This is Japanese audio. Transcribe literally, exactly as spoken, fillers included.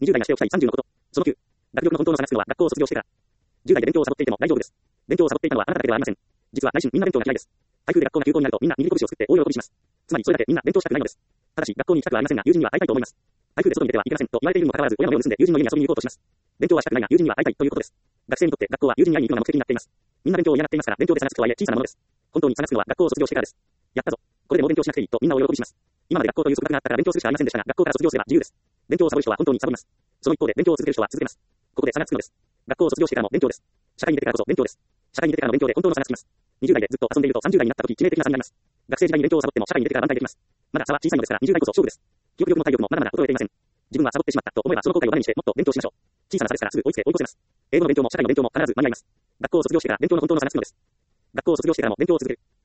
にじゅう代がしておきたいさんじゅうのこと。そのきゅう。学力の本当の差がつくのは学校を卒業してから。じゅう代で勉強をサボっていても大丈夫です。勉強をサボっていたのはあなただけではありません。実は内心みんな勉強が嫌いです。台風で学校が休校になるとみんな握り拳を作って大喜びします。つまりそれだけみんな勉強したくないのです。ただし学校に行きたくはありませんが友人には会いたいと思います。台風で外に出てはいけませんと言われているにもかかわらず親の目を盗んで友人の家に遊びに行こうとします。勉強はしたくないが友人には会いたいということです。学生にとって学校は友人に会いに行くのが目的になっています。みんな勉強を嫌がっていますから勉強で差がつくとはいえ小さなものです。本当に差がつくのは学校を卒業してからです。やったぞ。これでもう勉強しなくていいとみんなを喜びします。今まで学校という束縛があったから勉強するしかありませんでしたが学校から卒業すれば自由です。勉強をサボる人は本当にサボります。その一方で勉強を続ける人は続けます。ここで差がつくのです。学校を卒業してからも勉強です。社会に出てからこそ勉強です。社会に出てからの勉強で本当の差がつきます。にじゅう代でずっと遊んでいるとさんじゅう代になった時致命的な差になります。学生時代に勉強をサボっても社会に出てから挽回できます。まだ差は小さいのですからにじゅう代こそ勝負です。記憶力も体力もまだまだ衰えていません。自分はサボってしまったと思えばその後悔をバネにしてもっと勉強しましょう。小さな差ですからすぐ追いつけ追い越せます。英語の勉強も社会の勉強も必ず間に合います。学校を卒業してから勉強の本当の差がつくのです。学校を卒業してからも勉強を続ける。